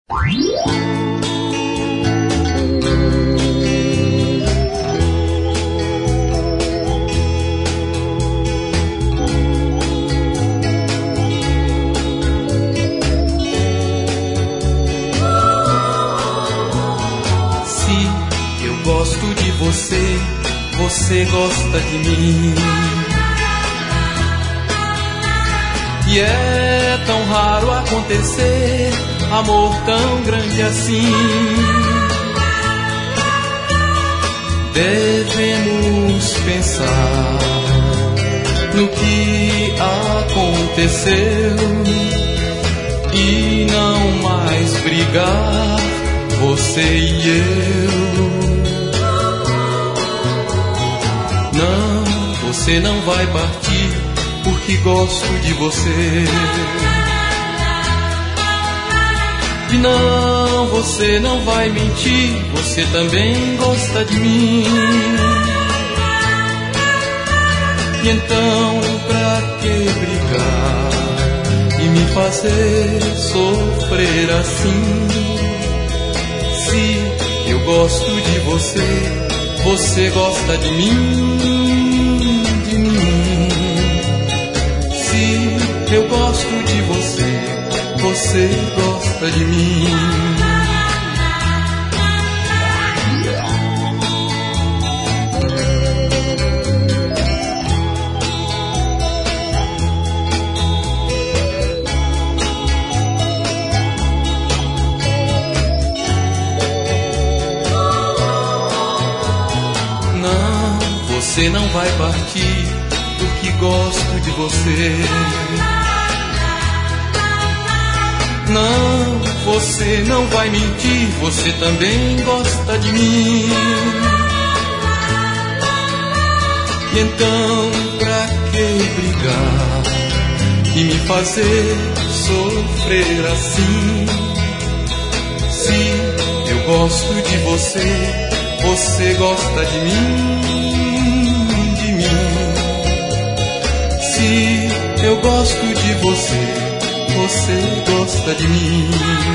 Você gosta de mim. E é tão raro acontecer amor tão grande assim. Devemos pensar no que aconteceu e não mais brigar, você e eu. Não, você não vai partir porque gosto de você. E não, você não vai mentir, você também gosta de mim. E então, pra que brigar e me fazer sofrer assim? Se eu gosto de você, você gosta de mim, de mim. Se eu gosto de você, você gosta de mim. Você não vai partir porque gosto de você. Não, você não vai mentir, você também gosta de mim. E então, pra que brigar e me fazer sofrer assim? Se eu gosto de você, você gosta de mim. Se eu gosto de você, você gosta de mim.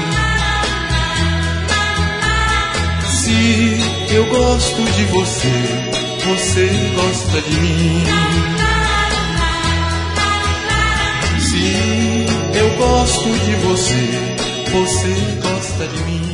Se eu gosto de você, você gosta de mim. Se eu gosto de você, você gosta de mim.